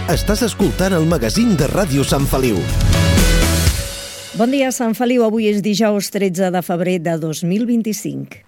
Estàs escoltant el magazín de Ràdio Sant Feliu. Bon dia, Sant Feliu. Avui és dijous 13 de febrer de 2025.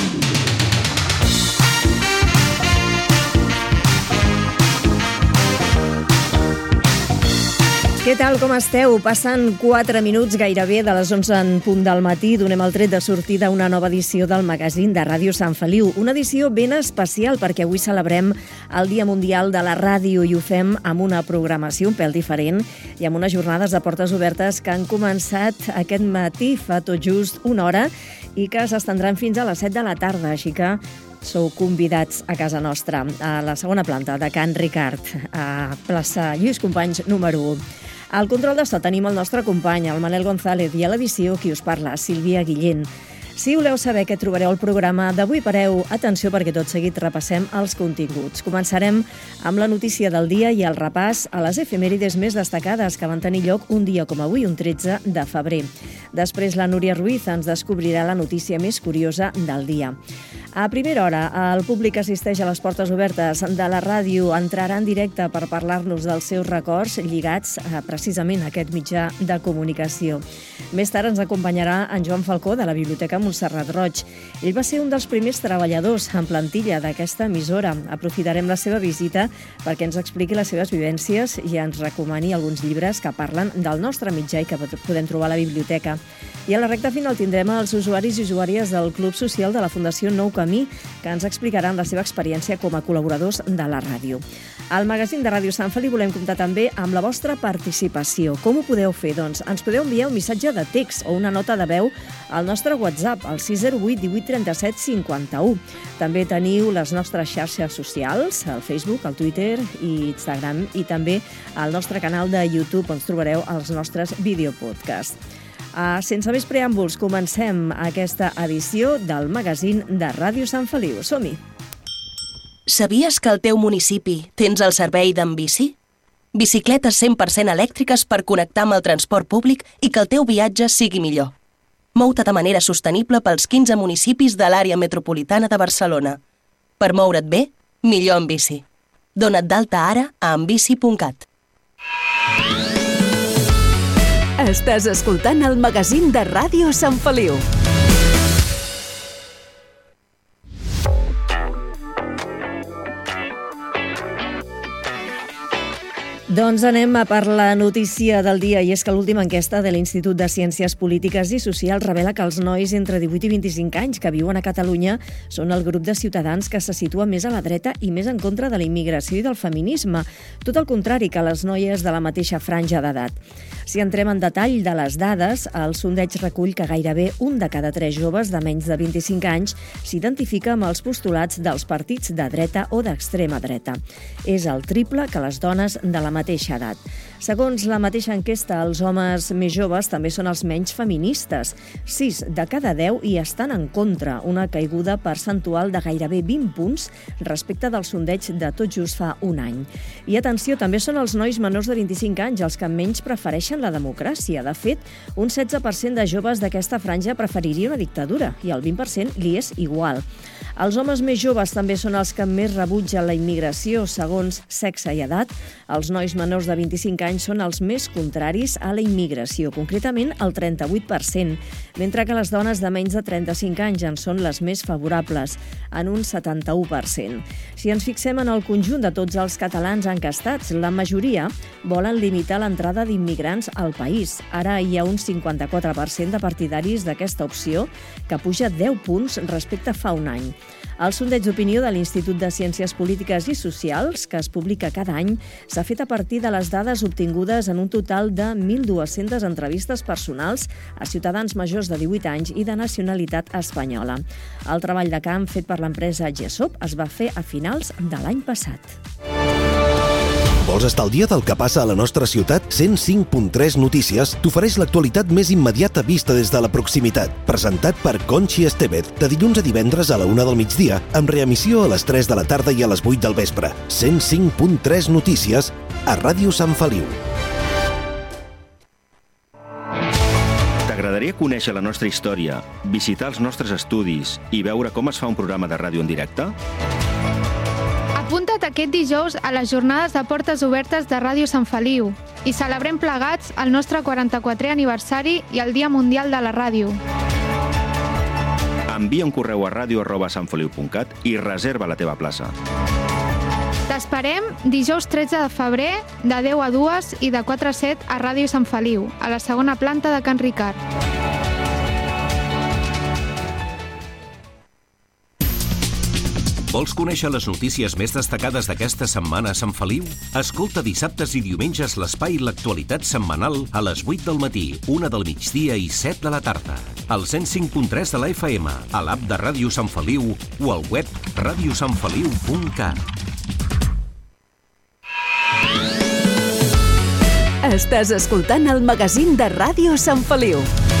Què tal, com esteu? Passen 4 minuts gairebé de les 11 en punt del matí. Donem el tret de sortida a una nova edició del magazín de Ràdio Sant Feliu. Una edició ben especial perquè avui celebrem el Dia Mundial de la Ràdio i ho fem amb una programació un pèl diferent i amb unes jornades de portes obertes que han començat aquest matí fa tot just una hora i que s'estendran fins a les 7 de la tarda, així que sou convidats a casa nostra, a la segona planta de Can Ricard, a plaça Lluís Companys número 1. Al control de so tenim el nostre company, el Manel González, i a l'edició qui us parla, Sílvia Guillén. Si voleu saber què trobareu al programa d'avui, pareu atenció perquè tot seguit repassem els continguts. Començarem amb la notícia del dia i el repàs a les efemèrides més destacades que van tenir lloc un dia com avui, un 13 de febrer. Després la Núria Ruiz ens descobrirà la notícia més curiosa del dia. A primera hora, el públic assisteix a les portes obertes de la ràdio, entrarà en directe per parlar-nos dels seus records lligats precisament a aquest mitjà de comunicació. Més tard ens acompanyarà en Joan Falcó de la Biblioteca Montserrat Roig. Ell va ser un dels primers treballadors en plantilla d'aquesta emissora. Aprofitarem la seva visita perquè ens expliqui les seves vivències i ens recomani alguns llibres que parlen del nostre mitjà i que podem trobar a la biblioteca. I a la recta final tindrem els usuaris i usuàries del Club Social de la Fundació Nou Camí, que ens explicaran la seva experiència com a col·laboradors de la ràdio. Al magazín de Ràdio Sant Feliu volem comptar també amb la vostra participació. Com ho podeu fer? Doncs ens podeu enviar un missatge de text o una nota de veu al nostre WhatsApp, al 608 18 37 51. També teniu les nostres xarxes socials, el Facebook, el Twitter i Instagram, i també al nostre canal de YouTube, on trobareu els nostres videopodcasts. Sense més preàmbuls, comencem aquesta edició del magazín de Ràdio Sant Feliu. Som-hi! Sabies que al teu municipi tens el servei d'Enbici? Bicicletes 100% elèctriques per connectar amb el transport públic i que el teu viatge sigui millor. Mou-te de manera sostenible pels 15 municipis de l'àrea metropolitana de Barcelona. Per moure't bé, millor en bici. Dona't d'alta ara a enbici.cat. Estàs escoltant el magazín de Ràdio Sant Feliu. Doncs anem a per la notícia del dia, i és que l'última enquesta de l'Institut de Ciències Polítiques i Socials revela que els nois entre 18 i 25 anys que viuen a Catalunya són el grup de ciutadans que se situa més a la dreta i més en contra de la immigració i del feminisme, tot el contrari que les noies de la mateixa franja d'edat. Si entrem en detall de les dades, el sondeig recull que gairebé un de cada 3 joves de menys de 25 anys s'identifica amb els postulats dels partits de dreta o d'extrema dreta. És el triple que les dones de la mateixa edat. Segons la mateixa enquesta, els homes més joves també són els menys feministes. 6 de cada 10 hi estan en contra, una caiguda percentual de gairebé 20 punts respecte del sondeig de tot just fa un any. I atenció, també són els nois menors de 25 anys els que menys prefereixen la democràcia. De fet, un 16% de joves d'aquesta franja preferiria una dictadura i el 20% li és igual. Els homes més joves també són els que més rebutgen la immigració segons sexe i edat. Els nois menors de 25 anys són els més contraris a la immigració, concretament el 38%, mentre que les dones de menys de 35 anys en són les més favorables, en un 71%. Si ens fixem en el conjunt de tots els catalans encastats, la majoria volen limitar l'entrada d'immigrants al país. Ara hi ha un 54% de partidaris d'aquesta opció, que puja 10 punts respecte a fa un any. El sondeig d'opinió de l'Institut de Ciències Polítiques i Socials, que es publica cada any, s'ha fet a partir de les dades obtingudes en un total de 1.200 entrevistes personals a ciutadans majors de 18 anys i de nacionalitat espanyola. El treball de camp fet per l'empresa GESOP es va fer a finals de l'any passat. Vols estar al dia del que passa a la nostra ciutat? 105.3 Notícies t'ofereix l'actualitat més immediata vista des de la proximitat. Presentat per Conxi Estevez, de dilluns a divendres a la 1 del migdia, amb reemissió a les 3 de la tarda i a les 8 del vespre. 105.3 Notícies a Ràdio Sant Feliu. T'agradaria conèixer la nostra història, visitar els nostres estudis i veure com es fa un programa de ràdio en directe? Apunta't aquest dijous a les jornades de portes obertes de Ràdio Sant Feliu i celebrem plegats el nostre 44è aniversari i el Dia Mundial de la Ràdio. Envia un correu a radio@santfeliu.cat i reserva la teva plaça. T'esperem dijous 13 de febrer de 10 a 2 i de 4 a 7 a Ràdio Sant Feliu, a la segona planta de Can Ricard. Vols conèixer les notícies més destacades d'aquesta setmana a Sant Feliu? Escolta dissabtes i diumenges l'espai L'actualitat setmanal a les 8 del matí, 1 del migdia i 7 de la tarda. Al 105.3 de la FM, a l'app de Ràdio Sant Feliu o al web radiosantfeliu.cat. Estàs escoltant el magazín de Ràdio Sant Feliu.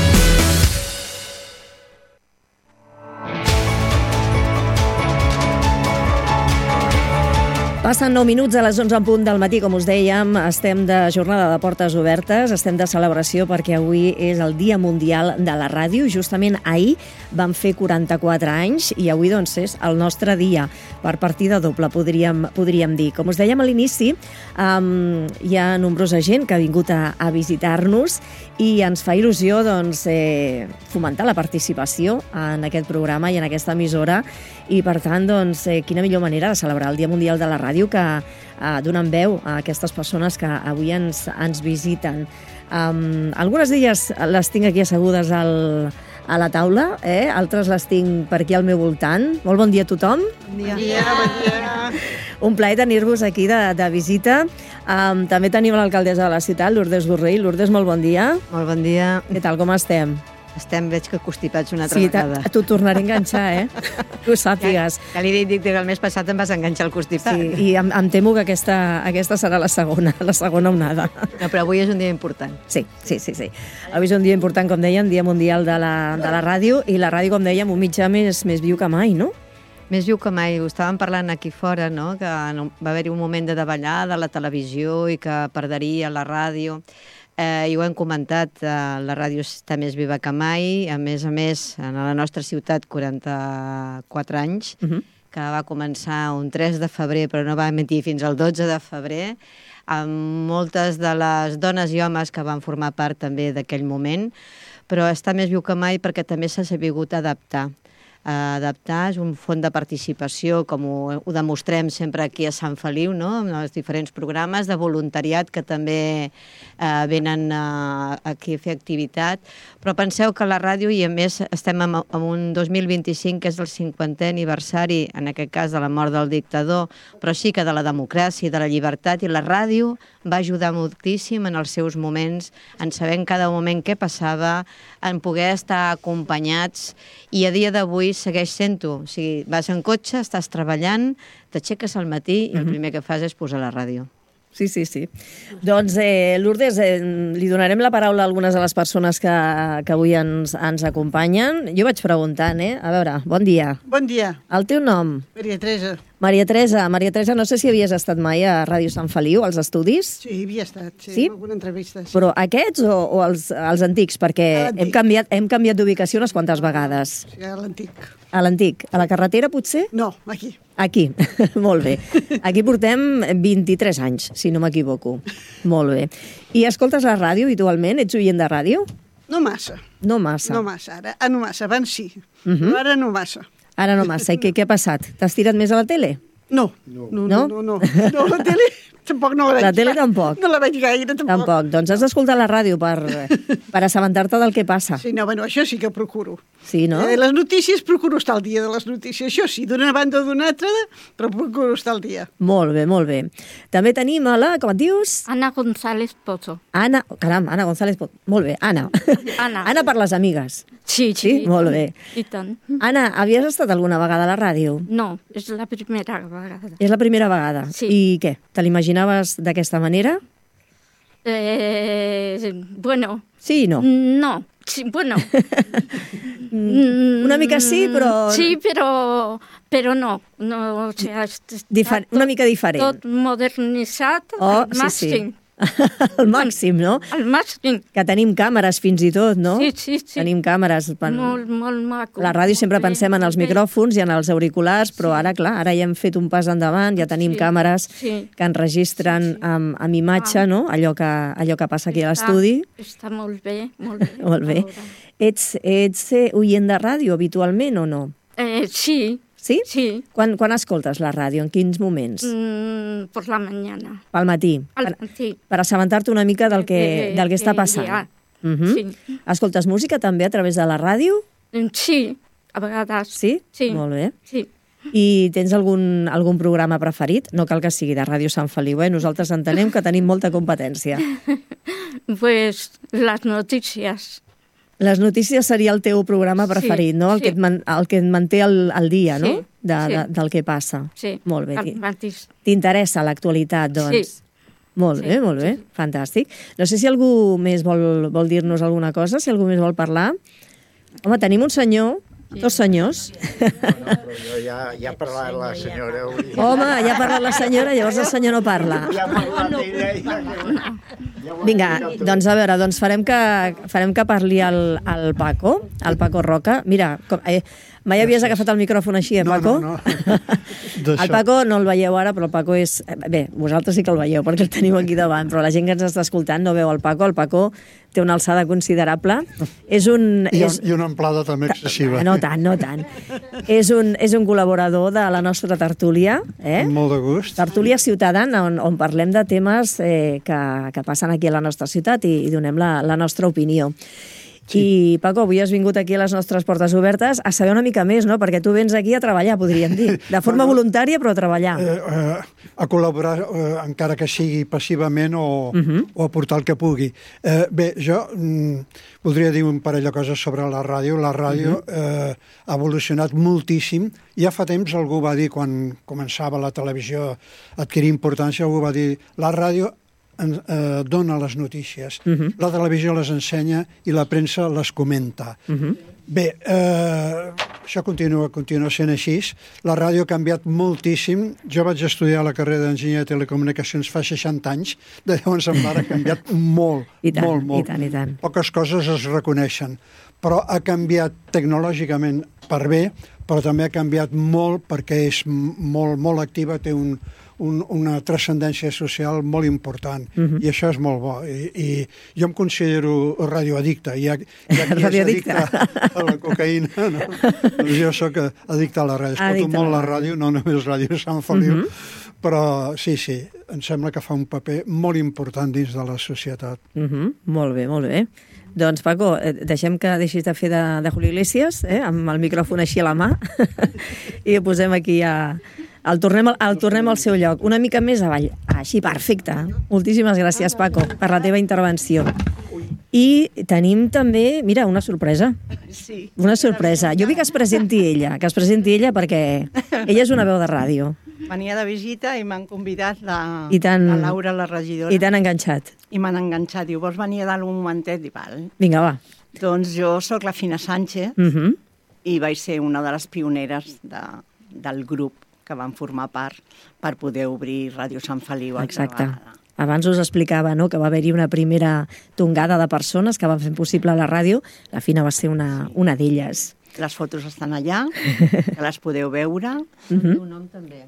Passen 9 minuts a les 11 en punt del matí, com us dèiem, estem de jornada de portes obertes, estem de celebració perquè avui és el Dia Mundial de la Ràdio. Justament ahir vam fer 44 anys i avui doncs és el nostre dia, per partida doble, podríem dir. Com us dèiem a l'inici, hi ha nombrosa gent que ha vingut a visitar-nos i ens fa il·lusió doncs, fomentar la participació en aquest programa i en aquesta emissora i, per tant, doncs, quina millor manera de celebrar el Dia Mundial de la Ràdio que donen veu a aquestes persones que avui ens visiten. Algunes d'elles les tinc aquí assegudes a la taula, altres les tinc per aquí al meu voltant. Molt bon dia a tothom. Bon dia. Un plaer tenir-vos aquí de visita. També tenim l'alcaldessa de la ciutat, Lourdes Borrell. Lourdes, molt bon dia. Molt bon dia. Què tal, com estem? Veig que constipats una altra vegada. Sí, t'ho tornaré a enganxar, que ho sàpigues. Ja li dic que el mes passat em vas enganxar el constipat. Sí, i em temo que aquesta serà la segona onada. No, però avui és un dia important. Sí. Avui és un dia important, com dèiem, Dia Mundial de la Ràdio, i la ràdio, com dèiem, un mitjà més viu que mai, no? Més viu que mai. Ho estàvem parlant aquí fora, no? Que va haver-hi un moment de davallada a la televisió i que perderia la ràdio. I ho hem comentat, la ràdio està més viva que mai, a més, en la nostra ciutat 44 anys, que va començar un 3 de febrer, però no va emitir fins al 12 de febrer, amb moltes de les dones i homes que van formar part també d'aquell moment, però està més viu que mai perquè també s'ha sabut adaptar. Adaptar és un font de participació, com ho demostrem sempre aquí a Sant Feliu, no? En els diferents programes de voluntariat que també venen aquí a fer activitat. Però penseu que la ràdio, i a més estem en un 2025 que és el 50è aniversari, en aquest cas de la mort del dictador, però sí que de la democràcia i de la llibertat, i la ràdio va ajudar moltíssim en els seus moments, en saber en cada moment què passava, en poder estar acompanyats, i a dia d'avui segueix sent-ho. O sigui, vas en cotxe, estàs treballant, t'aixeques al matí i el primer que fas és posar la ràdio. Sí. Doncs, Lourdes, li donarem la paraula a algunes de les persones que avui ens acompanyen. Jo vaig preguntant, A veure, bon dia. Bon dia. El teu nom? Maria Teresa. Maria Teresa, no sé si havies estat mai a Ràdio Sant Feliu, als estudis? Sí, havia estat, sí? En alguna entrevista. Sí. Però aquests o els antics? Perquè hem canviat d'ubicació unes quantes vegades. Sí, a l'antic. A l'antic? A la carretera, potser? No, aquí. Aquí, molt bé. Aquí portem 23 anys, si no m'equivoco. Molt bé. I escoltes la ràdio habitualment? Ets oient de ràdio? No massa. No massa. No massa, ara no massa, abans sí. Però ara no massa. Ara no massa. I què ha passat? T'has tirat més a la tele? No, la tele tampoc no la veig. La tele tampoc? No la veig gaire, tampoc. Doncs has d'escoltar la ràdio per assabentar-te del que passa. Sí, no, bueno, això sí que procuro. Sí, no? Les notícies, procuro estar al dia de les notícies. Això sí, d'una banda o d'una altra, però procuro estar al dia. Molt bé. També tenim com et dius? Ana González Pozo. Ana González Pozo. Molt bé, Ana. Anna per les amigues. Sí. Molt bé. I tant. Anna, havies estat alguna vegada a la ràdio? No, és la primera vegada. És la primera vegada? Sí. I què? Te l'imaginaves d'aquesta manera? Bueno. Sí i no? No, sí, bueno. Una mica sí, però... Sí, però no. O sea, una mica diferent. Tot modernitzat. Sí. Al màxim, no? Al màxim. Que tenim càmeres fins i tot, no? Sí. Tenim càmeres. Molt maco. La ràdio sempre pensem en els micròfons i en els auriculars, però ara, clar, ara ja hem fet un pas endavant, ja tenim càmeres que enregistren amb imatge, no? Allò que passa aquí a l'estudi. Està molt bé, molt bé. Molt bé. Ets oient de ràdio habitualment o no? Sí. Sí? Sí. Quan escoltes la ràdio? En quins moments? Por la mañana. Pel matí? Al matí. Per assabentar-te una mica del que està passant. Sí. Escoltes música també a través de la ràdio? Sí, a vegades. Sí? Sí. Molt bé. Sí. I tens algun programa preferit? No cal que sigui de Ràdio Sant Feliu, Nosaltres entenem que tenim molta competència. Pues las noticias. Les notícies seria el teu programa preferit, no? El que et manté al dia, no? Del que passa. Sí, molt bé. al mateix. T'interessa l'actualitat, doncs? Sí. Molt bé, fantàstic. No sé si algú més vol dir-nos alguna cosa, si algú més vol parlar. Home, tenim un senyor, dos senyors. No, però jo ja ha parlat la senyora. Home, ja ha parlat la senyora, llavors el senyor no parla. Ja ha parlat ella. Vinga, doncs a veure, farem que parli el Paco Roca. Mira, mai havies agafat el micròfon així, Paco? No. El Paco no el veieu ara, però el Paco és... Bé, vosaltres sí que el veieu, perquè el tenim aquí davant, però la gent que ens està escoltant no veu el Paco. El Paco té una alçada considerable. I una amplada també excessiva. No tant. És un col·laborador de la nostra tertúlia. Amb molt de gust. Tertúlia ciutadana, on parlem de temes que passen aquí a la nostra ciutat i donem la nostra opinió. Sí. I, Paco, avui has vingut aquí a les nostres portes obertes a saber una mica més, no? Perquè tu vens aquí a treballar, podríem dir. De forma voluntària, però a treballar. A col·laborar, encara que sigui passivament o aportar el que pugui. Bé, jo voldria dir un parell de coses sobre la ràdio. La ràdio ha evolucionat moltíssim. Ja fa temps algú va dir, quan començava la televisió a adquirir importància, algú va dir, la ràdio dona les notícies. La televisió les ensenya i la premsa les comenta. Bé, això continua sent així. La ràdio ha canviat moltíssim. Jo vaig estudiar la carrera d'enginyer de telecomunicacions fa 60 anys. De llavors ha canviat molt. I tant. Poques coses es reconeixen. Però ha canviat tecnològicament per bé, però també ha canviat molt perquè és molt activa, té una transcendència social molt important, i això és molt bo. I jo em considero radioaddicte, ja que és addicte a la cocaïna, no? Doncs jo soc addicte a la ràdio. Escolto molt la ràdio, no només Ràdio Sant Feliu, però sí, em sembla que fa un paper molt important dins de la societat. Molt bé. Doncs, Paco, deixem que deixis de fer de Julio Iglesias, amb el micròfon així a la mà, i el posem aquí el tornem al seu lloc, una mica més avall. Així, perfecte. Moltíssimes gràcies, Paco, per la teva intervenció. I tenim també, mira, una sorpresa. Sí. Una sorpresa. Jo vull que es presenti ella perquè ella és una veu de ràdio. Venia de visita i m'han convidat la Laura, la regidora. I t'han enganxat. I m'han enganxat. Diu, vols venir a dar un momentet? I val. Vinga, va. Doncs jo sóc la Fina Sánchez i vaig ser una de les pioneres del grup que van formar part per poder obrir Ràdio Sant Feliu. Exacte. Abans us explicava, no?, que va haver-hi una primera tongada de persones que van fer possible la ràdio. La Fina va ser una d'elles. Les fotos estan allà, que les podeu veure. El meu nom també.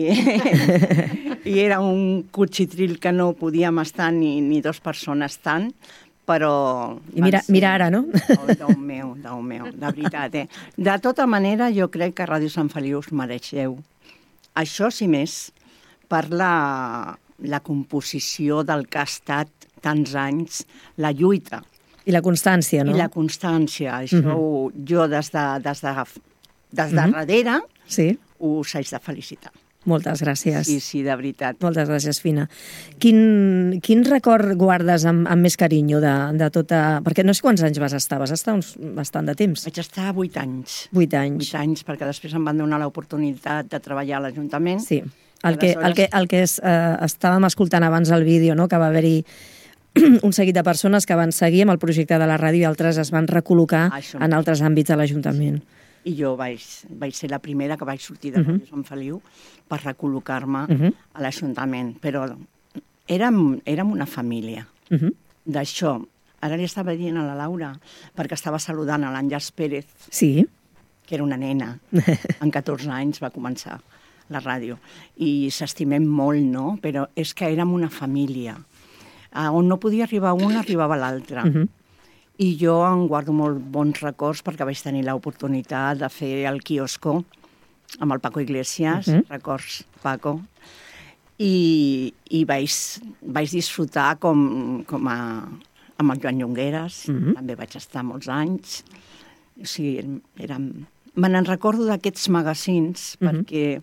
I era un cuchitril que no podíem estar ni dues persones tant, però... I mira ara, no? Déu meu, de veritat, De tota manera, jo crec que Ràdio Sant Feliu us mereixeu. Això, si més, per la composició del que ha estat tants anys, la lluita. I la constància, no? I la constància. Això jo des de darrere us haig de felicitar. Moltes gràcies. Sí, de veritat. Moltes gràcies, Fina. Quin record guardes amb més carinyo de tota... Perquè no sé quants anys vas estar bastant de temps. Vaig estar 8 anys. 8 anys. 8 anys, perquè després em van donar l'oportunitat de treballar a l'Ajuntament. Sí, el que estàvem escoltant abans al vídeo, no?, que va haver-hi un seguit de persones que van seguir amb el projecte de la ràdio i altres es van recol·locar en altres àmbits de l'Ajuntament. I jo vaig ser la primera que vaig sortir de Ràdio Sant Feliu per recol·locar-me a l'Ajuntament. Però érem una família. D'això, ara li estava dient a la Laura, perquè estava saludant a l'Àngels Pérez, Sí. que era una nena, amb 14 anys va començar la ràdio, i s'estimem molt, no? Però és que érem una família. On no podia arribar un, arribava l'altre. I jo en guardo molt bons records perquè vaig tenir l'oportunitat de fer el quiosco amb el Paco Iglesias, records, Paco, i vaig disfrutar amb el Joan Llongueras, també vaig estar molts anys. O sigui, me n'en recordo d'aquests magazins perquè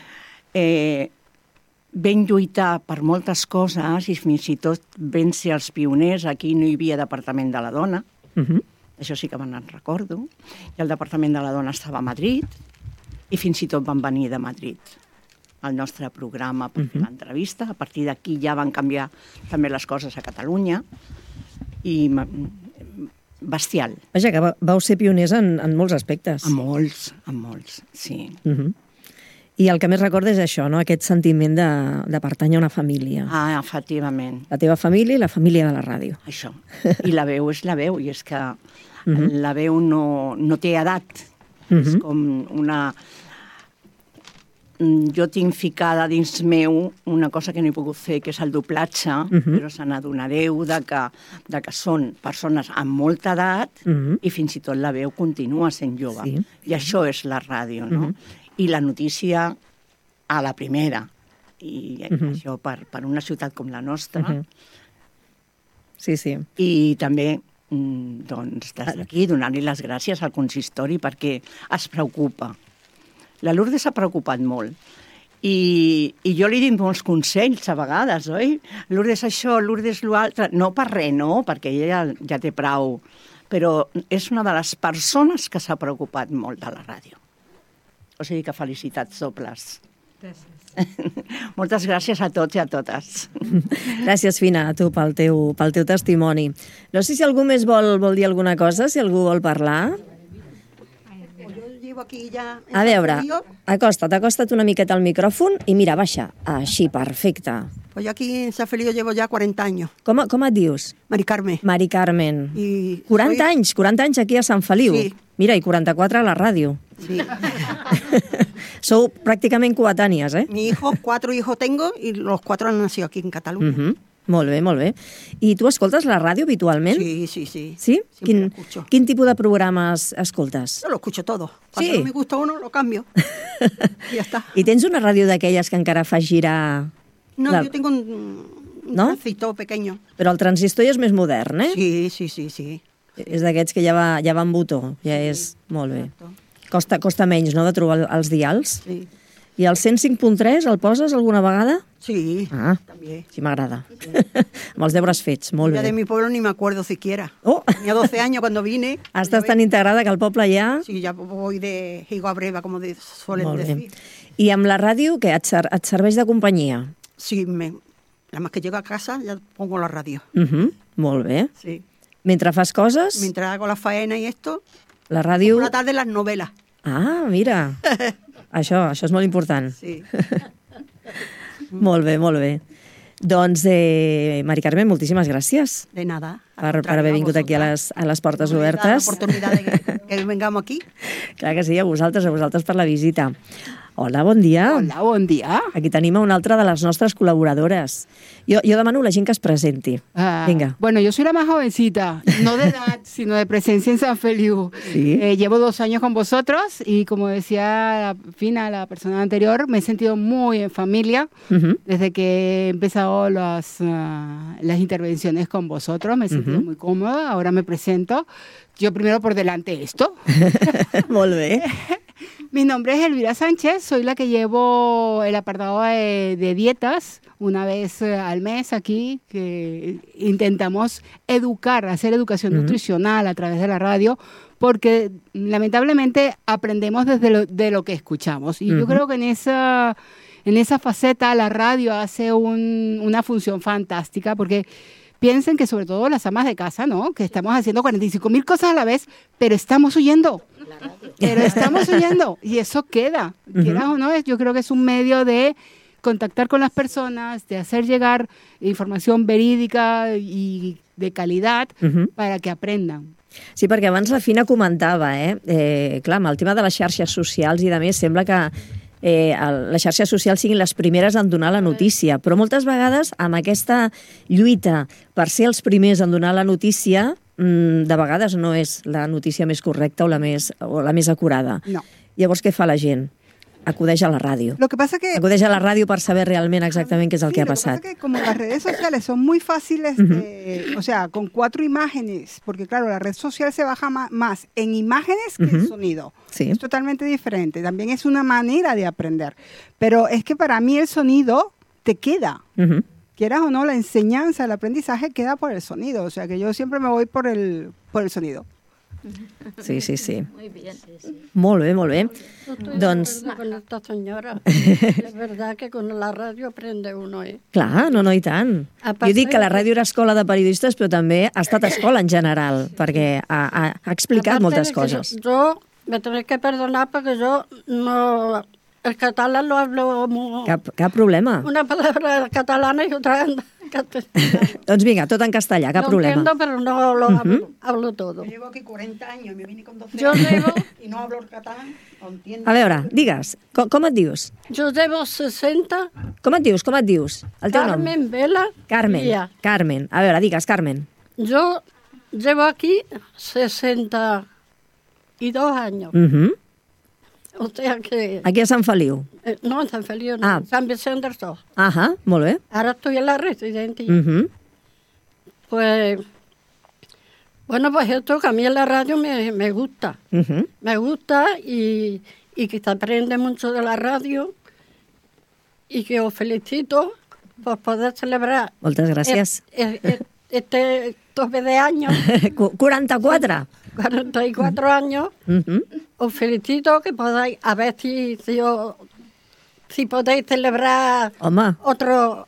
vam lluitar per moltes coses i fins i tot vam ser els pioners. Aquí no hi havia Departament de la Dona, això sí que me n'en recordo, i el Departament de la Dona estava a Madrid, i fins i tot van venir de Madrid al nostre programa per fer l'entrevista. A partir d'aquí ja van canviar també les coses a Catalunya, i bestial. Vaja, que vau ser pioners en molts aspectes. En molts, sí. I el que més recorda és això, no? Aquest sentiment de pertànyer a una família. Ah, efectivament. La teva família i la família de la ràdio. Això. I la veu és la veu, i és que la veu no té edat. És com una... Jo tinc ficada dins meu una cosa que no he pogut fer, que és el doblatge, però se n'adonareu que són persones amb molta edat i fins i tot la veu continua sent jove. I això és la ràdio, no? I la notícia a la primera. I això per una ciutat com la nostra. Sí, sí. I també, doncs, des d'aquí, donar-li les gràcies al consistori perquè es preocupa. La Lourdes s'ha preocupat molt. I jo li dic molts consells a vegades, oi? Lourdes això, Lourdes l'altre. No per res, no, perquè ella ja té prou. Però és una de les persones que s'ha preocupat molt de la ràdio. O sigui que felicitats dobles. Gràcies. Moltes gràcies a tots i a totes. Gràcies, Fina, a tu pel teu testimoni. No sé si algú més vol dir alguna cosa, si algú vol parlar. Aquí ya a veure, acosta't una miqueta al micròfon i mira, baixa. Així, perfecte. Pues yo aquí en San Feliu llevo ya 40 años. Com et dius? Mari Carmen. Mari Carmen. I 40 anys aquí a Sant Feliu. Sí. Mira, i 44 a la ràdio. Sí. Sou pràcticament coetànies, eh? Mi hijo, 4 hijos tengo y los 4 han nacido aquí en Cataluña. Molt bé, molt bé. I tu escoltes la ràdio habitualment? Sí. ¿Sí? ¿Quin tipus de programes escoltes? Yo lo escucho todo. Cuando no me gusta uno, lo cambio. Y ya está. I tens una ràdio d'aquelles que encara fa girar... No, yo tengo un transistor pequeño. Però el transistor ja és més modern, eh? Sí. És d'aquests que ja va amb botó. Ja és... Molt bé. Costa menys, no?, de trobar els dials. Sí. I el 105.3 el poses alguna vegada? Sí, també. Sí, m'agrada. Amb els deures fets, molt bé. De mi pueblo ni me acuerdo siquiera. Oh. Tenía 12 años cuando vine. Estàs tan integrada que el poble ja... Sí, ya voy de higo a breva, como suelen decir. I amb la ràdio, què? Et serveix de companyia? Sí, nada más que llego a casa ya pongo la radio. Molt bé. Sí. Mentre fas coses... Mientras hago la faena y esto... La ràdio... Por la tarde las novelas. Ah, mira. Això és molt important. Sí. Molt bé. Doncs, Mari Carmen, moltíssimes gràcies. De nada. Per haver vingut aquí a les Portes Obertes. L'oportunitat de que vengamos aquí. Clar que sí, a vosaltres per la visita. Hola, bon dia. Hola, bon dia. Aquí tenim a una altra de les nostres col·laboradores. Jo demano a la gent que es presenti. Venga. Bueno, yo soy la más jovencita, no de edad, sino de presencia en San Feliu. ¿Sí? Llevo 2 años con vosotros y como decía Fina, la persona anterior, me he sentido muy en familia desde que he empezado las intervenciones con vosotros. Me he sentido muy cómoda, ahora me presento. Yo primero por delante esto. Molt bé. Mi nombre es Elvira Sánchez, soy la que llevo el apartado de dietas una vez al mes aquí, que intentamos hacer educación nutricional a través de la radio, porque lamentablemente aprendemos de lo que escuchamos. Y yo creo que en esa faceta la radio hace una función fantástica, porque piensen que sobre todo las amas de casa, ¿no?, que estamos haciendo 45.000 cosas a la vez, pero estamos huyendo. Y eso queda, quieras o no, yo creo que es un medio de contactar con las personas, de hacer llegar información verídica y de calidad para que aprendan. Sí, perquè abans la Fina comentava, clar, amb el tema de les xarxes socials i de més, sembla que les xarxes socials siguin les primeres en donar la notícia, però moltes vegades amb aquesta lluita per ser els primers en donar la notícia, de vegades no és la notícia més correcta o la més acurada. No. Llavors, què fa la gent? Acudeix a la ràdio. Lo que pasa que acudeix a la ràdio per saber realment exactament qué es el que ha pasado. Lo que pasa que como las redes sociales son muy fáciles, o sea, con 4 imágenes, porque claro, la red social se baja más en imágenes que en sonido. Sí. Es totalmente diferente. También es una manera de aprender. Pero es que para mí el sonido te queda. Quieras o no, la enseñanza, el aprendizaje queda por el sonido. O sea, que yo siempre me voy por el sonido. Sí, sí, sí. Muy bien. Molt bé, molt bé. Estoy Doncs... de acuerdo con esta señora. Es verdad que con la radio aprende uno, Clar, no, i tant. Jo dic que la ràdio era escola de periodistes, però també ha estat escola en general, perquè ha explicat moltes coses. Yo me tenéis que perdonar porque yo no... El catalán lo hablo muy... Cap problema. Una palabra catalana y otra en castellano. Doncs vinga, tot en castellà, cap problema. Lo entiendo, pero no lo hablo todo. Yo llevo aquí 40 años, me vine con 12 Yo llevo... y no hablo el catalán, lo entiendo. A veure, digues, com et dius? Yo llevo 60... Com et dius? El teu nom? Carmen Vela. Carmen, Villa. Carmen. A veure, digues, Carmen. Yo llevo aquí 62 años. O sea que... Aquí a Sant Feliu. No, en Sant Feliu no, Sant Vicent del Sol. Ajá, molt bé. Ahora estoy en la residencia. Pues, bueno, pues esto que a mí en la radio me gusta. Me gusta y que se aprende mucho de la radio y que os felicito por poder celebrar... Moltes gràcies. Este tope de años. 44. 44 años. Os felicito que podáis, a ver si podéis celebrar otros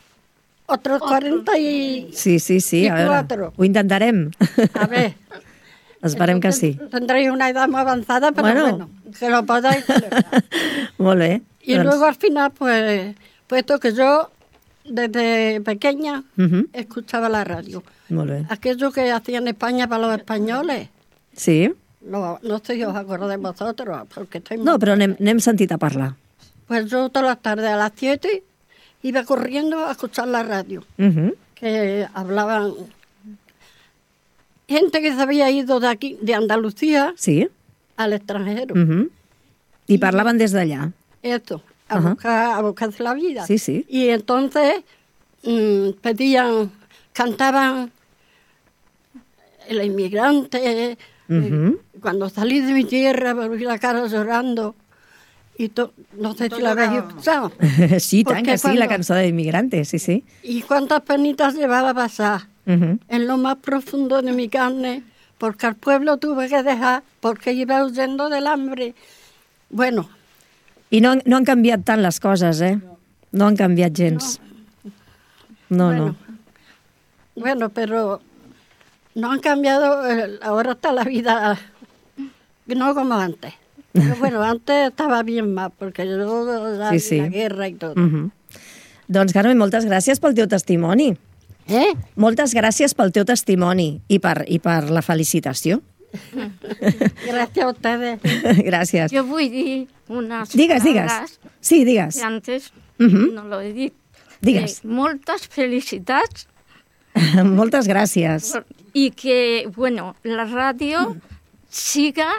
40 y... Sí, a veure, ho intentarem. A ver. Esperem que sí. Tendréis una edad muy avanzada, pero bueno, que lo podáis celebrar. Molt bé. Y luego al final, pues, puesto que yo desde pequeña escuchaba la radio. Molt bé. Aquello que hacía en España para los españoles. Sí. No sé si os acordáis vosotros, porque estoy... No, però n'hem sentit a parlar. Pues yo todas las tardes a las 7 iba corriendo a escuchar la radio, que hablaban gente que se había ido de aquí, de Andalucía, al extranjero. Y parlaven des d'allà. Esto, a buscarse la vida. Sí. Y entonces pedían, cantaban El inmigrante, cuando salí de mi tierra, volví la cara llorando. Y no sé si la habéis escuchado. Sí, tant que sí, la cançó de Inmigrante, sí. Y cuántas penitas llevaba a pasar en lo más profundo de mi carne, porque al pueblo tuve que dejar, porque iba huyendo del hambre. Bueno. I no han canviat tant les coses, No han canviat gens. No. Bueno, pero no han cambiado, ahora está la vida no como antes. Pero bueno, antes estava bien más, perquè la guerra i tot. Doncs, Carmen, moltes gràcies pel teu testimoni. Moltes gràcies pel teu testimoni i per la felicitació. Gràcies a ustedes. Gràcies. Jo vull dir unes Digues. Sí, digues. Que antes no lo he dit. Digues. Moltes felicitats. Moltes gràcies. I que, bueno, la ràdio siga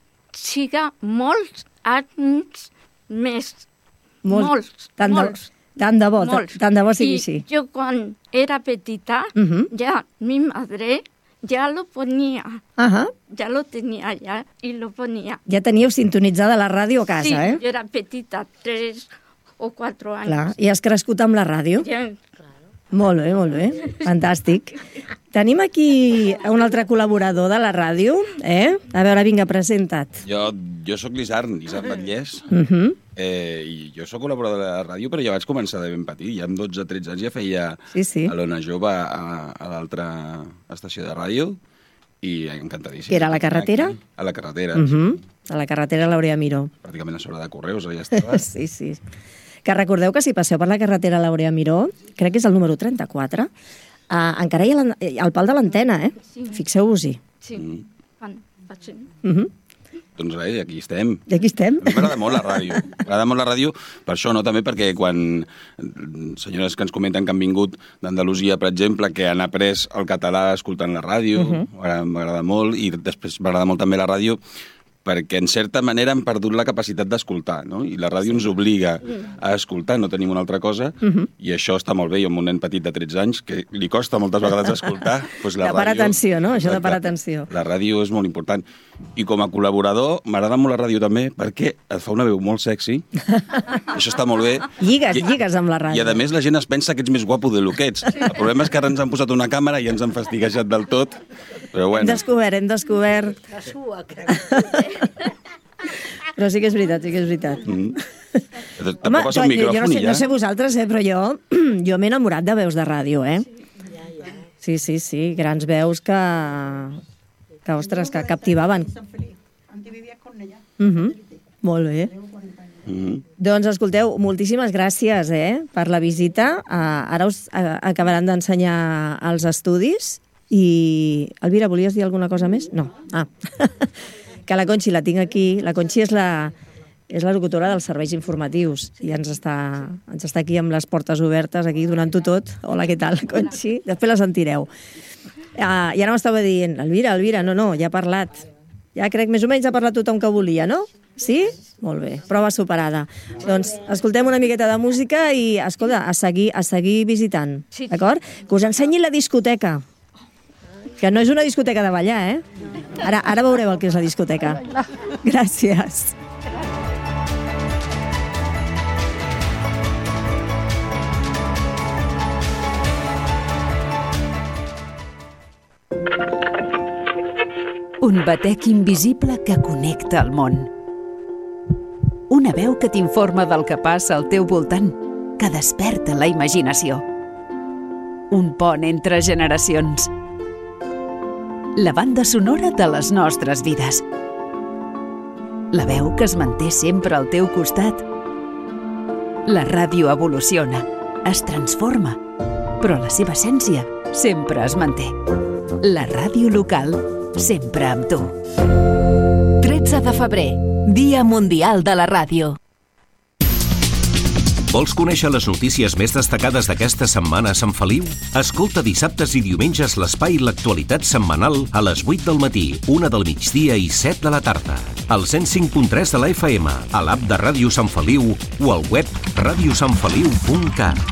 molts anys més. Molts. Tant de bo sigui així. I jo quan era petita, ja mi madre ya lo ponía. Ya lo tenía ya y lo ponía. Ja teníeu sintonitzada la ràdio a casa, Sí, jo era petita, 3 o 4 anys. Clar, i has crescut amb la ràdio? Ja. Molt bé, fantàstic. Tenim aquí un altre col·laborador de la ràdio, A veure, vinga, presenta't. Jo sóc l'Isarn Batllès, i jo sóc col·laborador de la ràdio, però ja vaig començar de ben petit, ja amb 12-13 anys ja feia a l'Ona Jove a l'altra estació de ràdio, i encantadíssim. Que era a la carretera? A la carretera, A la carretera Laurea Miró. Pràcticament a sobre de Correus, allà estaves. Sí. Que recordeu que si passeu per la carretera Laurea Miró, crec que és el número 34, encara hi ha el pal de l'antena, Fixeu-vos-hi. Sí, fan fent. Doncs res, aquí estem. I aquí estem. M'agrada molt la ràdio. M'agrada molt la ràdio per això, no? També perquè quan senyores que ens comenten que han vingut d'Andalusia, per exemple, que han après el català escoltant la ràdio, m'agrada molt, i després m'agrada molt també la ràdio perquè, en certa manera, hem perdut la capacitat d'escoltar, no? I la ràdio ens obliga a escoltar, no tenim una altra cosa, i això està molt bé. Jo, amb un nen petit de 13 anys, que li costa moltes vegades escoltar, doncs la ràdio... De parar atenció, no? Això de parar atenció. La ràdio és molt important. I com a col·laborador, m'agrada molt la ràdio també, perquè et fa una veu molt sexy. Això està molt bé. Lligues amb la ràdio. I, a més, la gent es pensa que ets més guapo del que ets. El problema és que ara ens han posat una càmera i ens han fastiguejat del tot. Però bueno. Hem descobert. La sua, crec. Però sí que és veritat, sí que és veritat. Home, no sé vosaltres, però jo m'he enamorat de veus de ràdio, Sí, grans veus que ostres, que captivaven. Molt bé. Doncs escolteu, moltíssimes gràcies per la visita. Ara us acabaran d'ensenyar els estudis. I, Elvira, volies dir alguna cosa més? No. Que la Conxi la tinc aquí. La Conxi és la locutora dels serveis informatius i ens està aquí amb les portes obertes, aquí donant-ho tot. Hola, què tal, Conxi? Després la sentireu. I ara m'estava dient, Elvira, no, ja ha parlat. Ja crec més o menys ha parlat tothom que volia, no? Sí? Molt bé, prova superada. Doncs escoltem una miqueta de música i, escolta, a seguir visitant, d'acord? Que us ensenyi la discoteca. Que no és una discoteca de ballar, Ara veureu el que és la discoteca. Gràcies. Un batec invisible que connecta el món. Una veu que t'informa del que passa al teu voltant, que desperta la imaginació. Un pont entre generacions. La banda sonora de les nostres vides. La veu que es manté sempre al teu costat. La ràdio evoluciona, es transforma, però la seva essència sempre es manté. La ràdio local, sempre amb tu. 13 de febrer, Dia Mundial de la Ràdio. Vols conèixer les notícies més destacades d'aquesta setmana a Sant Feliu? Escolta dissabtes i diumenges l'espai L'actualitat setmanal a les 8 del matí, 1 del migdia i 7 de la tarda. Al 105.3 de la FM, a l'app de Ràdio Sant Feliu o al web radiosanfeliu.cat.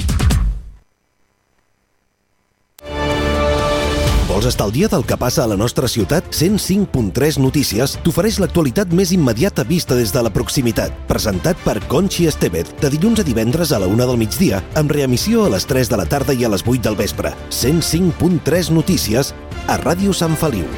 Vols estar al dia del que passa a la nostra ciutat? 105.3 Notícies t'ofereix l'actualitat més immediata vista des de la proximitat. Presentat per Conxi Estevez, de dilluns a divendres a la 1 del migdia, amb reemissió a les 3 de la tarda i a les 8 del vespre. 105.3 Notícies a Ràdio Sant Feliu.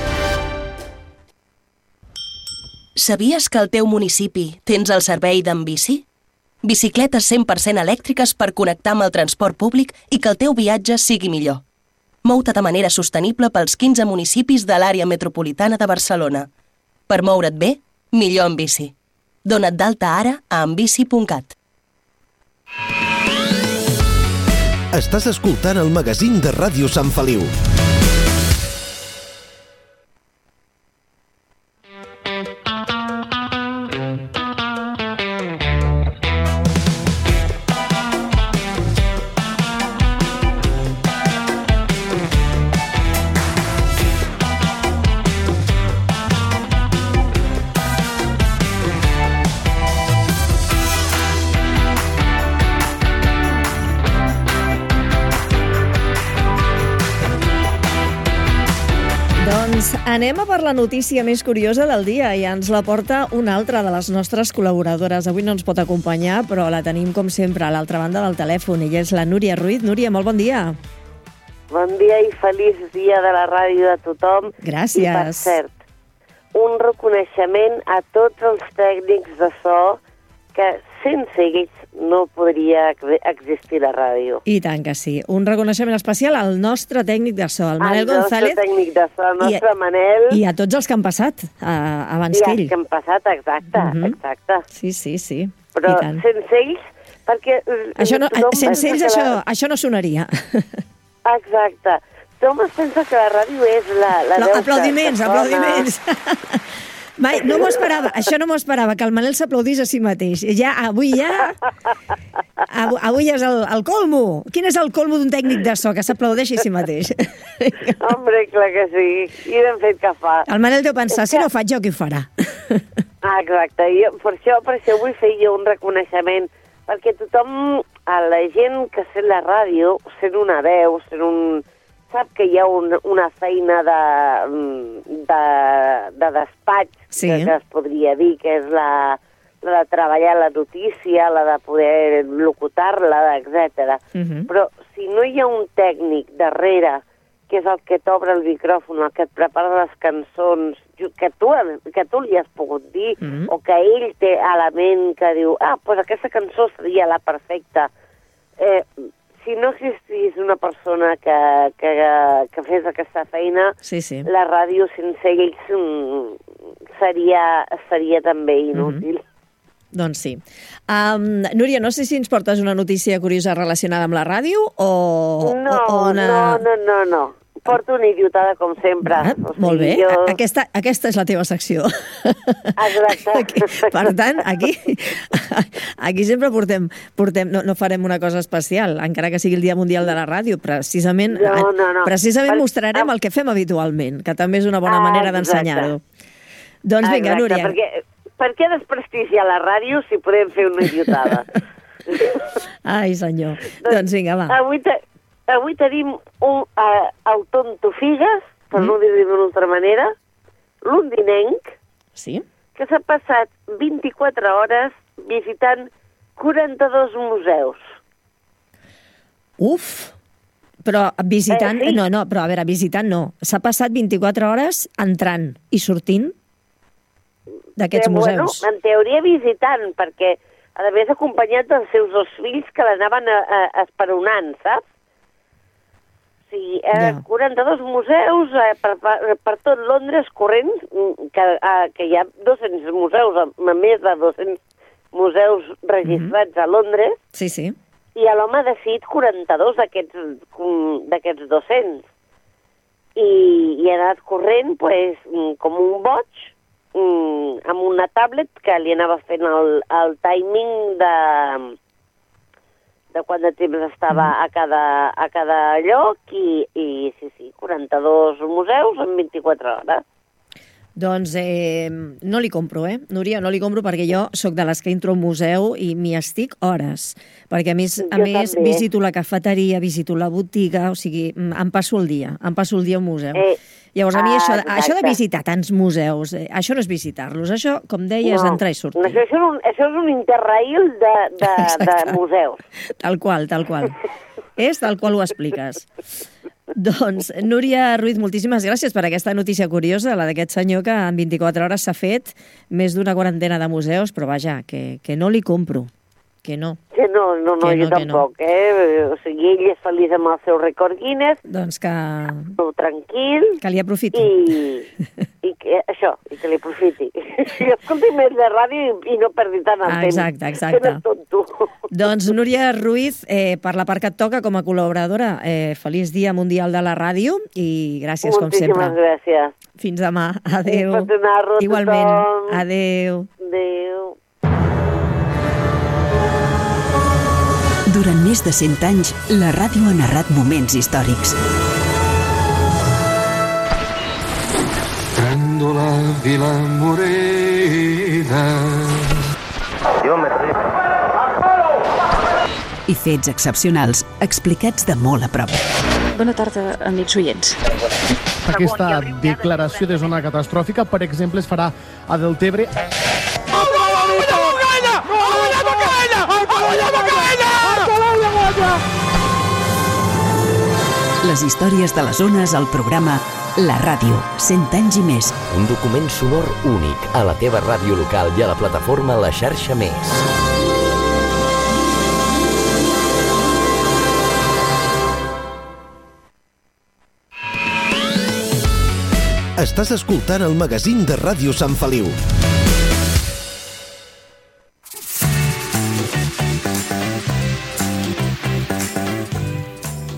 Sabies que al teu municipi tens el servei d'Enbici? Bicicletes 100% elèctriques per connectar amb el transport públic i que el teu viatge sigui millor. Mou-te de manera sostenible pels 15 municipis de l'àrea metropolitana de Barcelona. Per moure't bé, millor en bici. Dona't d'alta ara a enbici.cat. Estàs escoltant el magazín de Ràdio Sant Feliu. Anem a per la notícia més curiosa del dia i ens la porta una altra de les nostres col·laboradores. Avui no ens pot acompanyar, però la tenim, com sempre, a l'altra banda del telèfon. Ella és la Núria Ruiz. Núria, molt bon dia. Bon dia i feliç dia de la ràdio de tothom. Gràcies. I, per cert, un reconeixement a tots els tècnics de so que sense ells no podria existir la ràdio. I tant que sí. Un reconeixement especial al nostre tècnic de so, el Manel González. El nostre tècnic de so, el nostre Manel. I a tots els que han passat abans que ell. I els que han passat, exacte, exacte. Sí. però sense ells, perquè... Sense ells això no sonaria. Exacte. Tothom es pensa que la ràdio és la veu... Aplaudiments. Mai, no m'ho esperava, això no m'ho esperava, que el Manel s'aplaudís a si mateix. Avui és el colmo. Quin és el colmo d'un tècnic de so, que s'aplaudeixi a si mateix? Hombre, clar que sí. I ben fet que fa. El Manel deu pensar, si no ho faig jo, qui ho farà? Exacte. Per això vull fer jo un reconeixement, perquè tothom, la gent que sent la ràdio, sent una veu, sap que hi ha una feina de despatx, que es podria dir, que és la de treballar la notícia, la de poder locutar-la, etc. Però si no hi ha un tècnic darrere, que és el que t'obre el micròfon, el que et prepara les cançons, que tu li has pogut dir, o que ell té a la ment que diu, doncs aquesta cançó seria la perfecta, si no existís una persona que fes aquesta feina, la ràdio sense ells seria també inútil. Doncs sí. Núria, no sé si ens portes una notícia curiosa relacionada amb la ràdio o... No. Porto una idiotada, com sempre. Molt bé. Aquesta és la teva secció. Exacte. Per tant, aquí sempre portem no farem una cosa especial, encara que sigui el Dia Mundial de la Ràdio. Precisament mostrarem el que fem habitualment, que també és una bona manera d'ensenyar-ho. Doncs vinga, Núria. Per què desprestigiar la ràdio si podem fer una idiotada? Ai, senyor. Doncs vinga, va. Avui tenim el Tonto Figues, per no dir-ho d'una altra manera, londinenc, que s'ha passat 24 hores visitant 42 museus. Uf! Però visitant... Però a veure, visitant no. S'ha passat 24 hores entrant i sortint d'aquests museus. Bueno, en teoria visitant, perquè a més acompanyat dels seus dos fills que l'anaven esperonant, saps? Sí, 42 museus per tot Londres corrent, que hi ha 200 museus, més de 200 museus registrats a Londres. Sí, sí. I l'home ha decidit 42 d'aquests 200. I ha anat corrent com un boig, amb una tablet que li anava fent el timing de quant de temps estava a cada lloc i 42 museus en 24 hores. Doncs no li compro, Núria, no li compro perquè jo sóc de les que entro a un museu i m'hi estic hores, perquè a més visito la cafeteria, visito la botiga, o sigui, em passo el dia al museu. Llavors, a mi això de visitar tants museus, això no és visitar-los, això, com deia, és entrar i sortir. Això és un interrail de museus. Tal qual. És tal qual ho expliques. Doncs, Núria Ruiz, moltíssimes gràcies per aquesta notícia curiosa, la d'aquest senyor que en 24 hores s'ha fet més d'una quarantena de museus, però vaja, que no li compro, que no. Que no, jo tampoc, O sigui, ell és feliç amb el seu rècord Guinness. Doncs que... Tranquil. Que li aprofiti. I que li aprofiti. I escolti més de ràdio i no perdi tant el temps. Exacte. Que no és tonto. Doncs, Núria Ruiz, per la part que et toca com a col·laboradora, feliç Dia Mundial de la Ràdio i gràcies, com sempre. Moltíssimes gràcies. Fins demà. Adéu. Igualment. Adéu. Adéu. Durant més de 100 anys, la ràdio ha narrat moments històrics. Prendo la Vila Morena. I fets excepcionals, explicats de molt a prop. Bona tarda, amics oients. Aquesta declaració de zona catastròfica, per exemple, es farà a Deltebre. Les històries de les zones al programa La Ràdio, 100 anys i més. Un document sonor únic a la teva ràdio local i a la plataforma La Xarxa Més. Estàs escoltant el magazín de Ràdio Sant Feliu.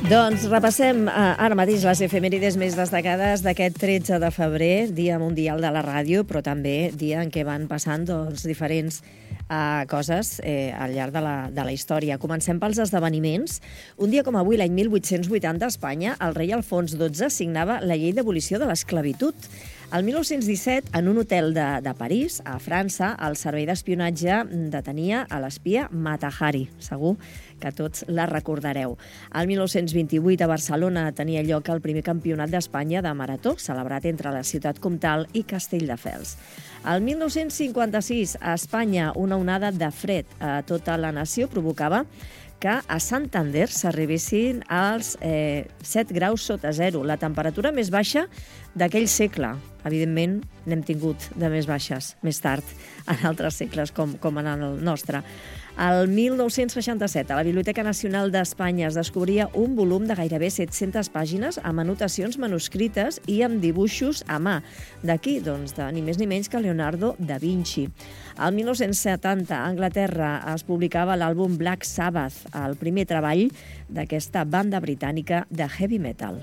Doncs repassem ara mateix les efemèrides més destacades d'aquest 13 de febrer, Dia Mundial de la Ràdio, però també dia en què van passant diferents coses al llarg de la història. Comencem pels esdeveniments. Un dia com avui, l'any 1880, a Espanya, el rei Alfons XII signava la llei d'abolició de l'esclavitud. El 1917, en un hotel de París, a França, el servei d'espionatge detenia a l'espia Mata Hari. Segur que tots la recordareu. El 1928, a Barcelona, tenia lloc el primer campionat d'Espanya de marató, celebrat entre la ciutat comtal i Castelldefels. El 1956, a Espanya, una onada de fred a tota la nació provocava que a Santander s'arribessin als 7 graus sota zero, la temperatura més baixa d'aquell segle. Evidentment, n'hem tingut de més baixes més tard, en altres segles, com en el nostre. El 1967, a la Biblioteca Nacional d'Espanya es descobria un volum de gairebé 700 pàgines amb anotacions manuscrites i amb dibuixos a mà. D'aquí, doncs, ni més ni menys que Leonardo da Vinci. El 1970, a Anglaterra, es publicava l'àlbum Black Sabbath, el primer treball d'aquesta banda britànica de heavy metal.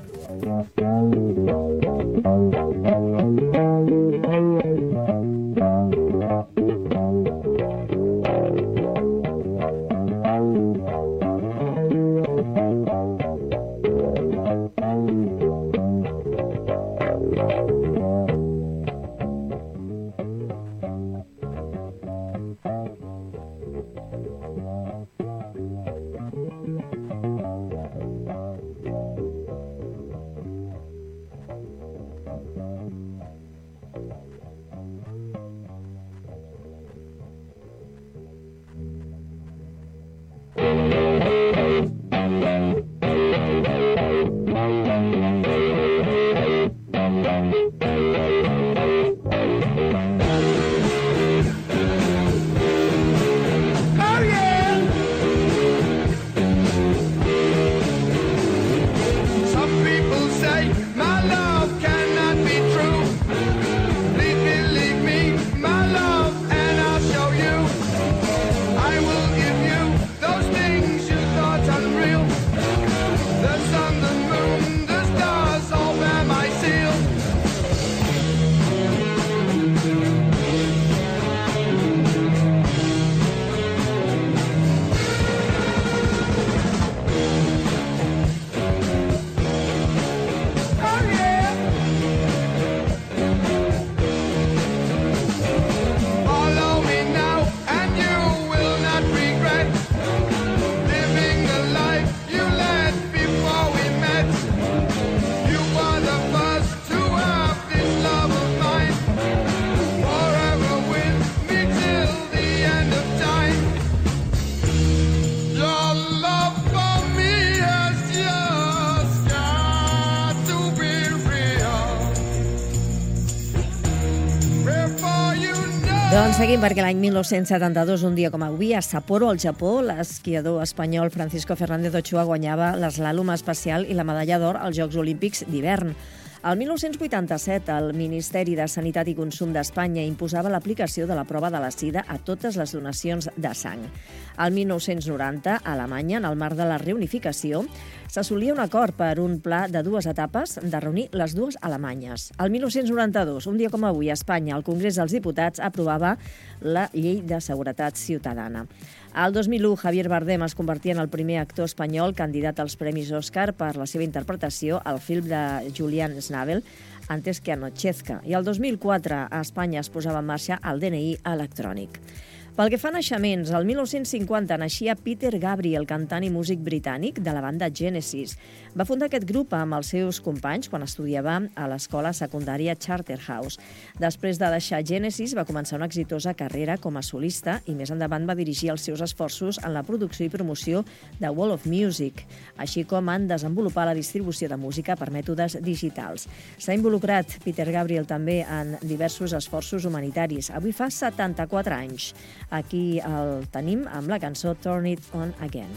Doncs seguim, perquè l'any 1972, un dia com avui, a Sapporo, al Japó, l'esquiador espanyol Francisco Fernández Ochoa guanyava l'eslàlom espacial i la medalla d'or als Jocs Olímpics d'hivern. El 1987, el Ministeri de Sanitat i Consum d'Espanya imposava l'aplicació de la prova de la sida a totes les donacions de sang. El 1990, a Alemanya, en el marc de la reunificació, s'assolia un acord per un pla de 2 etapes de reunir les dues Alemanyes. El 1992, un dia com avui, a Espanya, el Congrés dels Diputats aprovava la Llei de Seguretat Ciutadana. El 2001, Javier Bardem es convertia en el primer actor espanyol candidat als Premis Òscar per la seva interpretació al film de Julian Schnabel, Antes que anochezca. I el 2004, a Espanya es posava en marxa el DNI electrònic. Pel que fa a naixements, el 1950 naixia Peter Gabriel, cantant i músic britànic de la banda Genesis. Va fundar aquest grup amb els seus companys quan estudiava a l'escola secundària Charterhouse. Després de deixar Genesis, va començar una exitosa carrera com a solista i més endavant va dirigir els seus esforços en la producció i promoció de Wall of Music, així com en desenvolupar la distribució de música per mètodes digitals. S'ha involucrat Peter Gabriel també en diversos esforços humanitaris. Avui fa 74 anys. Aquí el tenim amb la cançó Turn It On Again.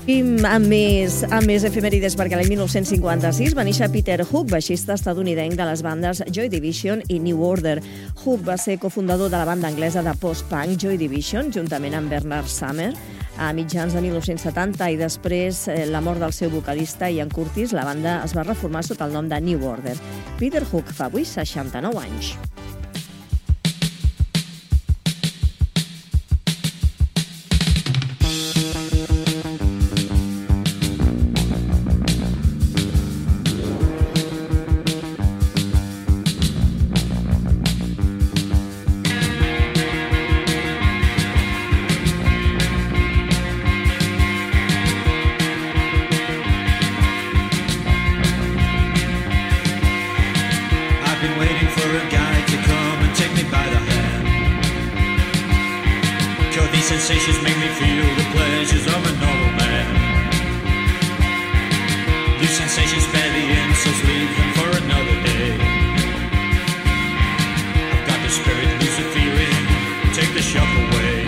I amb més efemèrides, perquè l'any 1956 va néixer Peter Hook, baixista estadounidenc de les bandes Joy Division i New Order. Hook va ser cofundador de la banda anglesa de post-punk Joy Division, juntament amb Bernard Sumner, a mitjans de 1970, i després la mort del seu vocalista Ian Curtis, la banda es va reformar sota el nom de New Order. Peter Hook fa avui 69 anys. Sensations make me feel the pleasures of a normal man. These sensations spare the insults, leave them for another day. I've got the spirit, lose the feeling, take the shock away.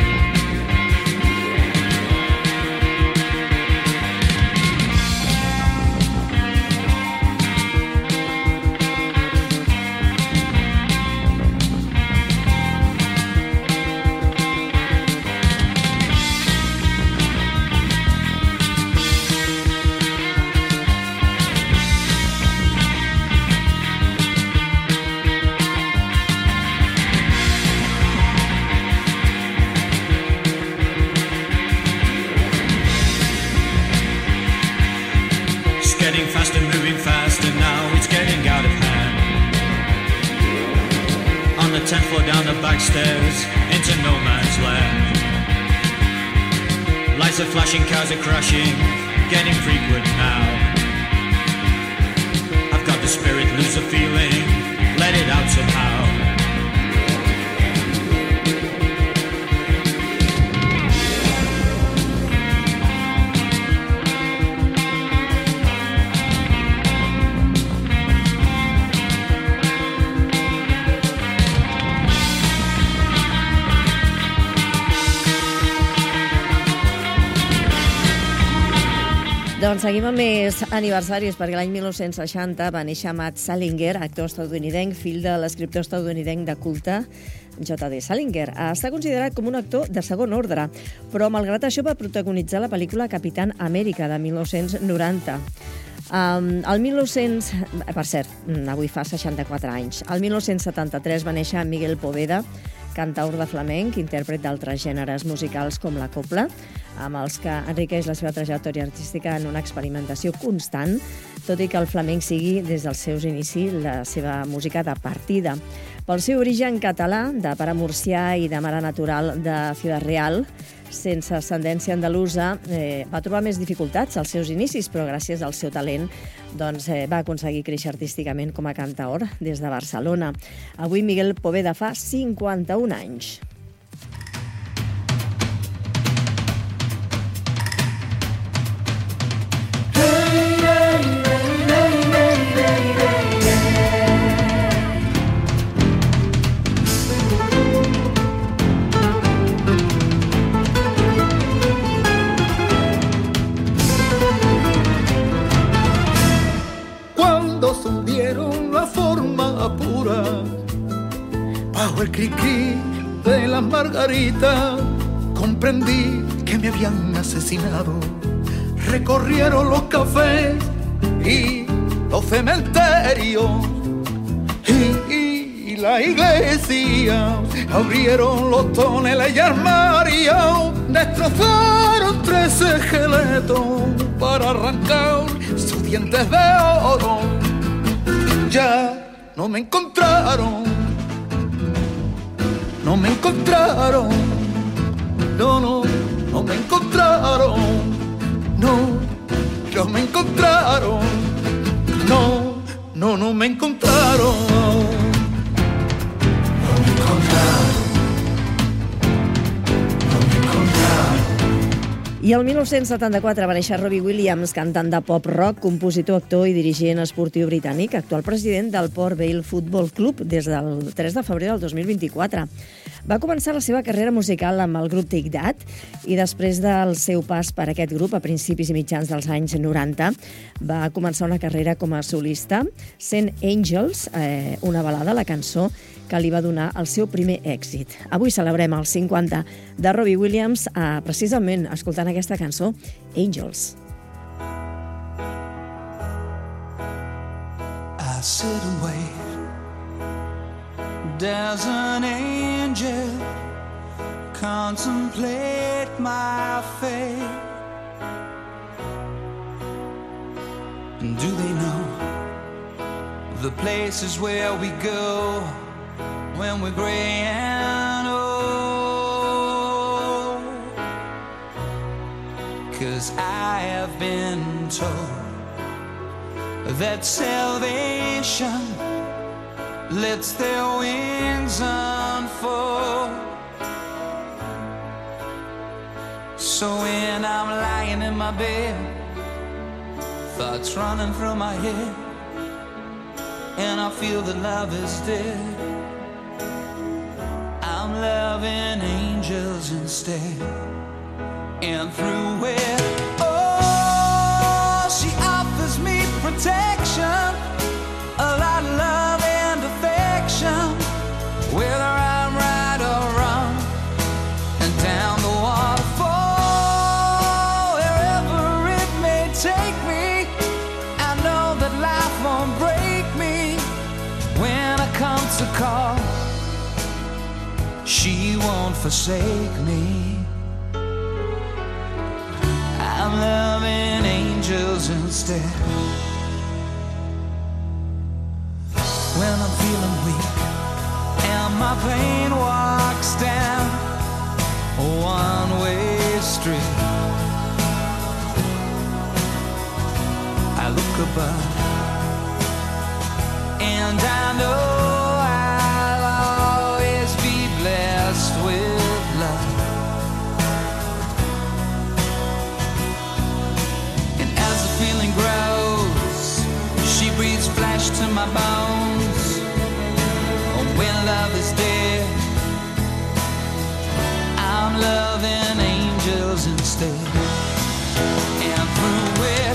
Getting faster, moving faster, now it's getting out of hand. On the 10th floor, down the back stairs, into no man's land. Lights are flashing, cars are crashing, getting frequent now. I've got the spirit, lose the feeling, let it out somehow. Doncs seguim amb més aniversaris, perquè l'any 1960 va néixer Matt Salinger, actor estadounidenc, fill de l'escriptor estadounidenc de culte J.D. Salinger. Està considerat com un actor de segon ordre, però malgrat això va protagonitzar la pel·lícula Capitán Amèrica de 1990. Per cert, avui fa 64 anys. El 1973 va néixer Miguel Poveda, cantaor de flamenc, intèrpret d'altres gèneres musicals com la copla, amb els que enriqueix la seva trajectòria artística en una experimentació constant, tot i que el flamenc sigui, des dels seus inicis, la seva música de partida. Pel seu origen català, de pare murcià i de mare natural de Ciudad Real, sense ascendència andalusa, va trobar més dificultats als seus inicis, però gràcies al seu talent va aconseguir créixer artísticament com a cantaor des de Barcelona. Avui Miguel Poveda fa 51 anys. Bajo el cri-cri de la margarita comprendí que me habían asesinado. Recorrieron los cafés y los cementerios y la iglesia. Abrieron los toneles y armarios, destrozaron 13 esqueletos para arrancar sus dientes de oro. Ya no me encontraron, no me encontraron, no me encontraron, no me encontraron, no me encontraron. I el 1974 va néixer Robbie Williams, cantant de pop-rock, compositor, actor i dirigent esportiu britànic, actual president del Port Vale Football Club des del 3 de febrer del 2024. Va començar la seva carrera musical amb el grup Take That i després del seu pas per aquest grup a principis i mitjans dels anys 90 va començar una carrera com a solista sent Angels, una balada, la cançó que li va donar el seu primer èxit. Avui celebrem els 50 de Robbie Williams precisament escoltant aquesta cançó, Angels. I sit and wait. There's an angel contemplate my fate. And do they know the places where we go when we're gray and old? 'Cause I have been told that salvation lets their wings unfold. So when I'm lying in my bed, thoughts running through my head, and I feel that love is dead, I'm loving angels instead. And through it, oh, she offers me protection, a lot of love and affection, whether I'm right or wrong, and down the waterfall, wherever it may take me, I know that life won't break me. When I come to call, she won't forsake me. I'm loving angels instead. When I'm feeling weak and my pain walks down a one-way street, I look above and I know I'll always be blessed with love. And as the feeling grows, she breathes flesh to my bones. When love is dead, I'm loving angels instead. And through it,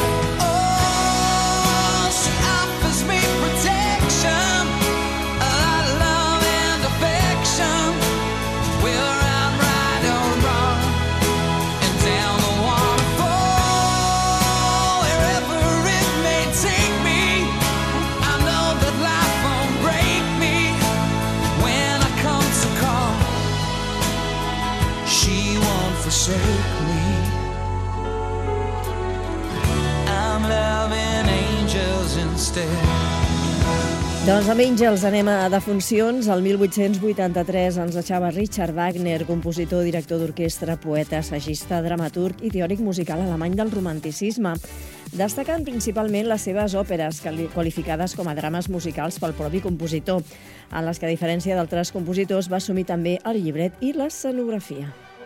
oh, she offers me protection, a lot of love and affection, whether I'm right or wrong, and down the waterfall, wherever it may take me, I know that life won't break me. When I come to call, she won't forsake me. I'm loving angels instead. Doncs amb Angels anem a defuncions. El 1883 ens deixava Richard Wagner, compositor, director d'orquestra, poeta, assagista, dramaturg i teòric musical alemany del romanticisme, destacant principalment les seves òperes, qualificades com a drames musicals pel propi compositor, en les que, a diferència d'altres compositors, va assumir també el llibret i l'escenografia.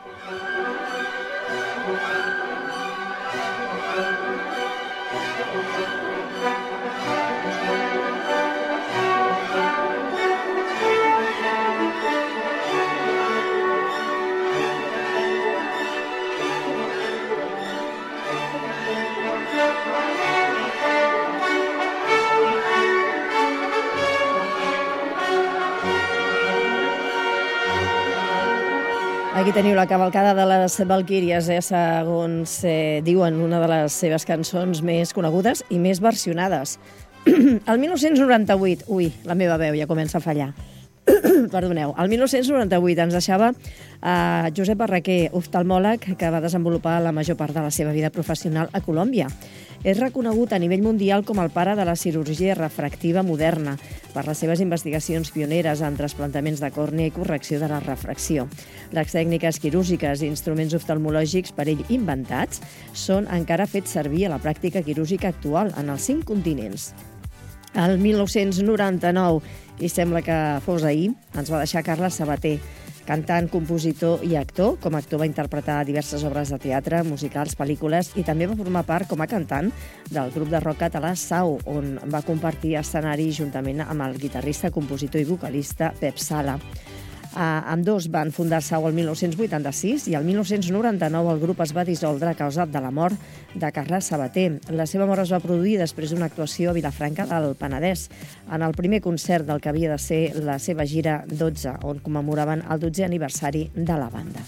Aquí teniu la cavalcada de les Valquíries, segons diuen, una de les seves cançons més conegudes i més versionades. El 1998, la meva veu ja comença a fallar. Perdoneu, el 1998 ens deixava Josep Barraquer, oftalmòleg que va desenvolupar la major part de la seva vida professional a Colòmbia. És reconegut a nivell mundial com el pare de la cirurgia refractiva moderna per les seves investigacions pioneres en trasplantaments de còrnea i correcció de la refracció. Les tècniques quirúrgiques i instruments oftalmològics per ell inventats són encara fets servir a la pràctica quirúrgica actual en els 5 continents. El 1999, i sembla que fos ahir, ens va deixar Carles Sabater, cantant, compositor i actor. Com a actor va interpretar diverses obres de teatre, musicals, pel·lícules i també va formar part com a cantant del grup de rock català Sau, on va compartir escenari juntament amb el guitarrista, compositor i vocalista Pep Sala. Ambdós van fundar-se el 1986 i el 1999 el grup es va dissoldre a causa de la mort de Carles Sabater. La seva mort es va produir després d'una actuació a Vilafranca del Penedès, en el primer concert del que havia de ser la seva gira 12, on commemoraven el 12è aniversari de la banda.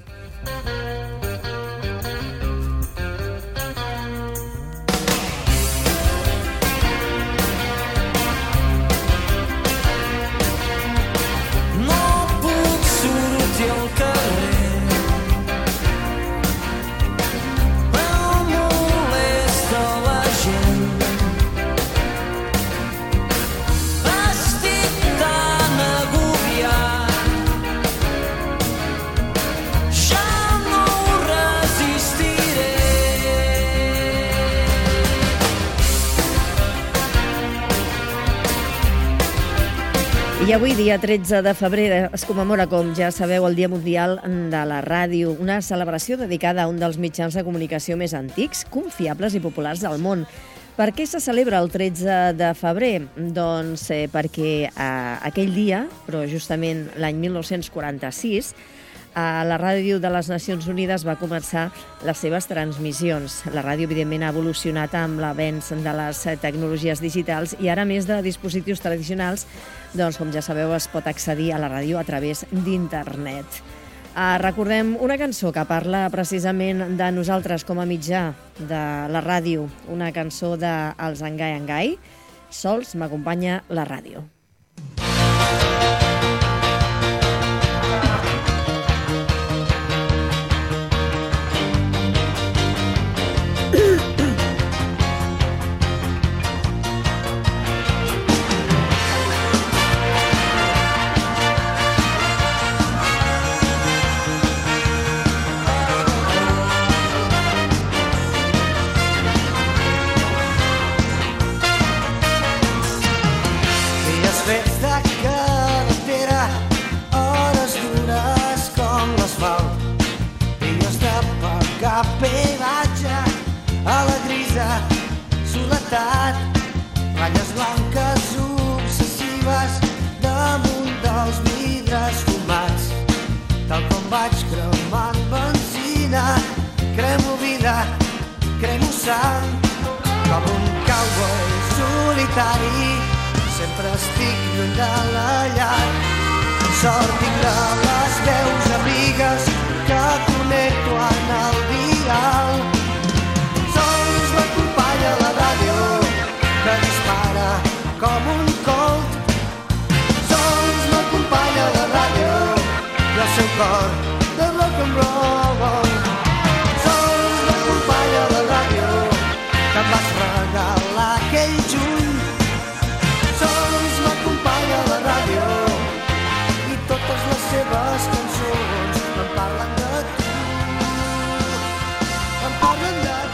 Al carrer em molesta la gent, estic tan agobiat, ja no ho resistiré. I avui, dia 13 de febrer, es commemora, com ja sabeu, el Dia Mundial de la Ràdio, una celebració dedicada a un dels mitjans de comunicació més antics, confiables i populars del món. Per què se celebra el 13 de febrer? Doncs perquè aquell dia, però justament l'any 1946, la Ràdio de les Nacions Unides va començar les seves transmissions. La ràdio, evidentment, ha evolucionat amb l'avenç de les tecnologies digitals i ara, a més de dispositius tradicionals, doncs, com ja sabeu, es pot accedir a la ràdio a través d'internet. Recordem una cançó que parla precisament de nosaltres com a mitjà de la ràdio, una cançó dels Engai Engai, Sols m'acompanya la ràdio. Pelatge a la grisa soledat, ratlles blanques obsessives damunt dels vidres fumats. Tal com vaig cremant benzina, cremo vida, cremo sang, com un cowboy solitari, sempre estic lluny de la llar. Sort tinc de les veus amigues que connecto en el dial. Sols m'acompanya la ràdio que dispara com un colt. Sols m'acompanya la ràdio i el seu cor de rock and roll. Sols m'acompanya la ràdio que em vas